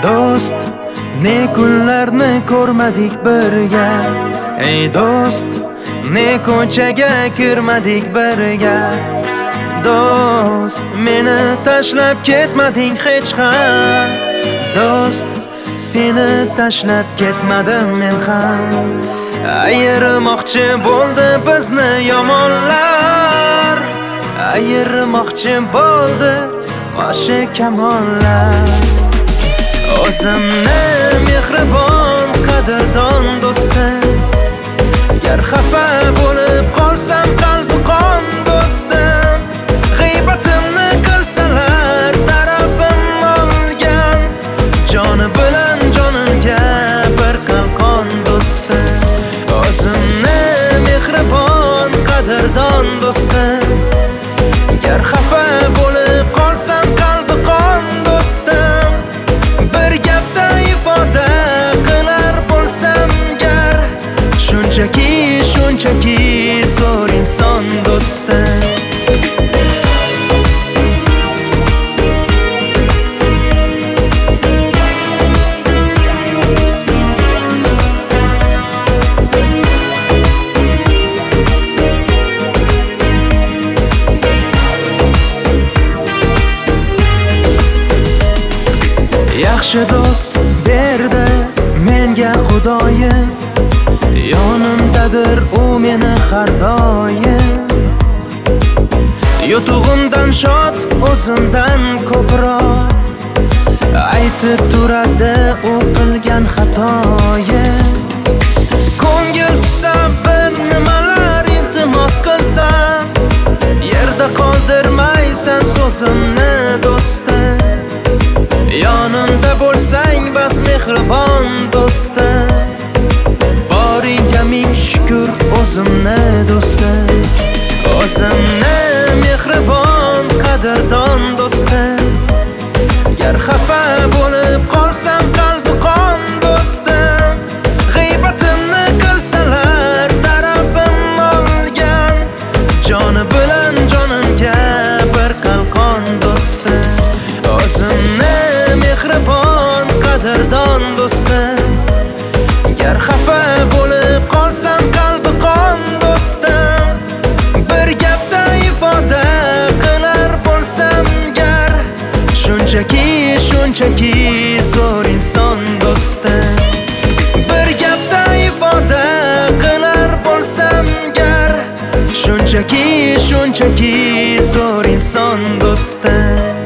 do'st, ne kunlarni ko'rmadik birga. Ey do'st, ne ko'chaga kirmadik birga. Do'st, meni tashlab ketmading hech ham. Do'st, seni tashlab ketmadim men ham. Ayirmoqchi bo'ldi bizni yomonlar. Ayirmoqchi bo'ldi qoshi kamonlar. O'zimni mehribon qadrdon do'stim, gar xafa bo'lib qolsam qalbi qon do'stim. G'iybatimni qilsalar tarafim olgan, joni bilan jonimga bir qalqon do'stim. O'zimni mehribon qadrdon do'stim, gar xafa bo'lib qolsam qalbi qon do'stim. Bir gapda ifoda qilar bo'lsam gar, shunchaki zo'r inson do'stim. Yaxshi do'st berdi menga Xudoyim, yonimdadir u meni har doim. Yutug'imdan shod o'zimdan ko'proq aytib turadi u qilgan xatoyim. Ko'ngil tusa bir nimalar iltimos qilsam, yerda qoldirmaysan so'zimni do'stim. Yonimda bo'lsang bas mehribon do'stim. Boringga ming shukr o'zimni do'stim. O'zimni mehribon qadrdon do'stim, gar xafa bo'lib qolsam qalbi qon do'stim. G'iybatimni qilsalar tarafim olgan, joni bilan jonimga bir qalqon do'stim. O'zimni mehribon qadrdon do'stim, gar xafa bo'lib qolsam qalbi qon do'stim. Bir gapda ifoda qilar bo'lsam gar, shunchaki zo'r inson do'stim. Bir gapda ifoda qilar bo'lsam gar, shunchaki zo'r inson do'stim.